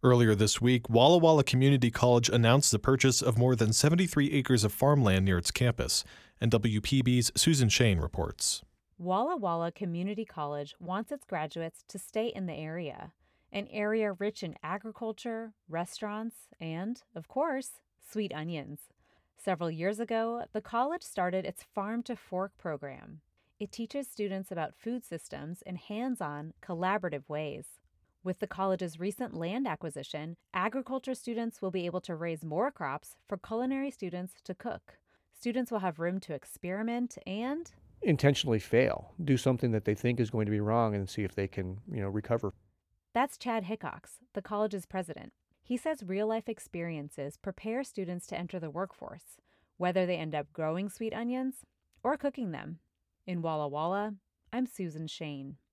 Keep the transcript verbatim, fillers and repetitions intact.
Earlier this week, Walla Walla Community College announced the purchase of more than seventy-three acres of farmland near its campus, and W P B's Susan Shane reports. Walla Walla Community College wants its graduates to stay in the area, an area rich in agriculture, restaurants, and, of course, sweet onions. Several years ago, the college started its Farm to Fork program. It teaches students about food systems in hands-on, collaborative ways. With the college's recent land acquisition, agriculture students will be able to raise more crops for culinary students to cook. Students will have room to experiment and intentionally fail, do something that they think is going to be wrong and see if they can, you know, recover. That's Chad Hickox, the college's president. He says real-life experiences prepare students to enter the workforce, whether they end up growing sweet onions or cooking them. In Walla Walla, I'm Susan Shane.